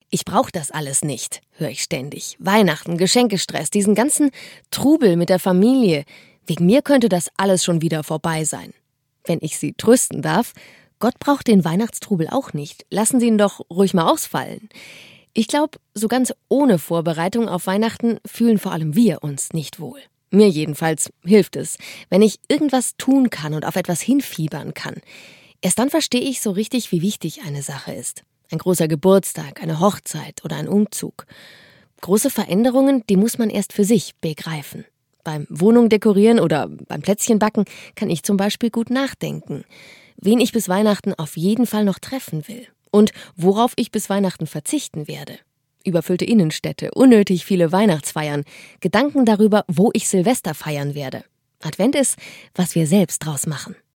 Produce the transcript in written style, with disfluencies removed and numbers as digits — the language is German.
Ich brauche das alles nicht, höre ich ständig. Weihnachten, Geschenkestress, diesen ganzen Trubel mit der Familie. Wegen mir könnte das alles schon wieder vorbei sein. Wenn ich Sie trösten darf, Gott braucht den Weihnachtstrubel auch nicht. Lassen Sie ihn doch ruhig mal ausfallen. Ich glaube, so ganz ohne Vorbereitung auf Weihnachten fühlen vor allem wir uns nicht wohl. Mir jedenfalls hilft es, wenn ich irgendwas tun kann und auf etwas hinfiebern kann. Erst dann verstehe ich so richtig, wie wichtig eine Sache ist. Ein großer Geburtstag, eine Hochzeit oder ein Umzug. Große Veränderungen, die muss man erst für sich begreifen. Beim Wohnung dekorieren oder beim Plätzchenbacken kann ich zum Beispiel gut nachdenken, wen ich bis Weihnachten auf jeden Fall noch treffen will und worauf ich bis Weihnachten verzichten werde. Überfüllte Innenstädte, unnötig viele Weihnachtsfeiern, Gedanken darüber, wo ich Silvester feiern werde. Advent ist, was wir selbst draus machen.